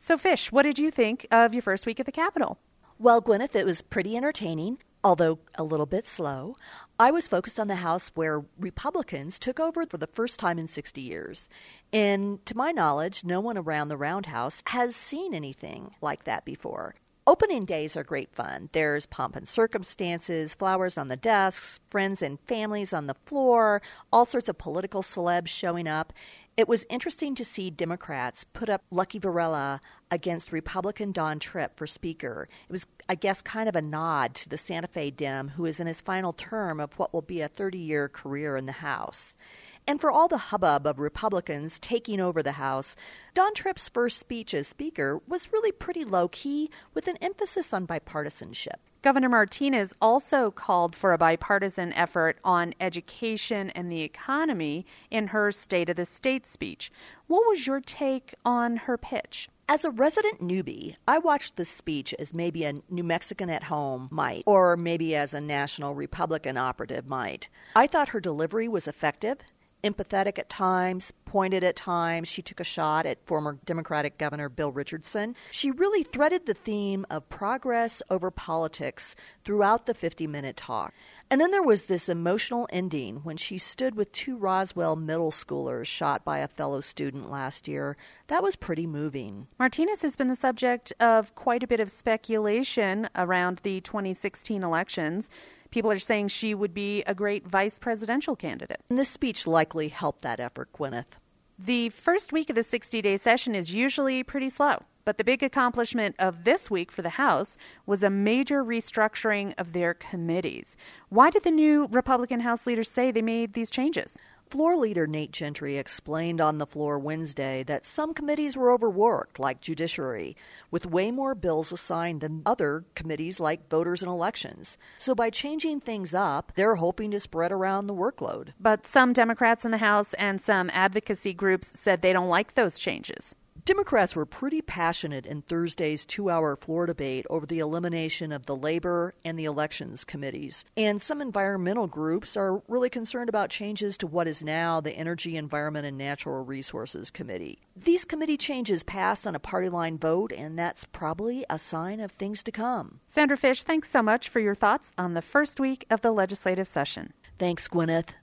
So, Fish, what did you think of your first week at the Capitol? Well, Gwyneth, it was pretty entertaining, although a little bit slow. I was focused on the House where Republicans took over for the first time in 60 years. And to my knowledge, no one around the Roundhouse has seen anything like that before. Opening days are great fun. There's pomp and circumstances, flowers on the desks, friends and families on the floor, all sorts of political celebs showing up. It was interesting to see Democrats put up Lucky Varela against Republican Don Tripp for Speaker. It was, I guess, kind of a nod to the Santa Fe Dem who is in his final term of what will be a 30-year career in the House. And for all the hubbub of Republicans taking over the House, Don Tripp's first speech as Speaker was really pretty low-key with an emphasis on bipartisanship. Governor Martinez also called for a bipartisan effort on education and the economy in her State of the State speech. What was your take on her pitch? As a resident newbie, I watched the speech as maybe a New Mexican at home might, or maybe as a national Republican operative might. I thought her delivery was effective, empathetic at times, pointed at times. She took a shot at former Democratic Governor Bill Richardson. She really threaded the theme of progress over politics throughout the 50-minute talk. And then there was this emotional ending when she stood with two Roswell middle schoolers shot by a fellow student last year. That was pretty moving. Martinez has been the subject of quite a bit of speculation around the 2016 elections. People are saying she would be a great vice presidential candidate. And this speech likely helped that effort, Gwyneth. The first week of the 60-day session is usually pretty slow, but the big accomplishment of this week for the House was a major restructuring of their committees. Why did the new Republican House leaders say they made these changes? Floor Leader Nate Gentry explained on the floor Wednesday that some committees were overworked, like Judiciary, with way more bills assigned than other committees like Voters and Elections. So by changing things up, they're hoping to spread around the workload. But some Democrats in the House and some advocacy groups said they don't like those changes. Democrats were pretty passionate in Thursday's 2-hour floor debate over the elimination of the Labor and the Elections committees. And some environmental groups are really concerned about changes to what is now the Energy, Environment, and Natural Resources Committee. These committee changes passed on a party line vote, and that's probably a sign of things to come. Sandra Fish, thanks so much for your thoughts on the first week of the legislative session. Thanks, Gwyneth.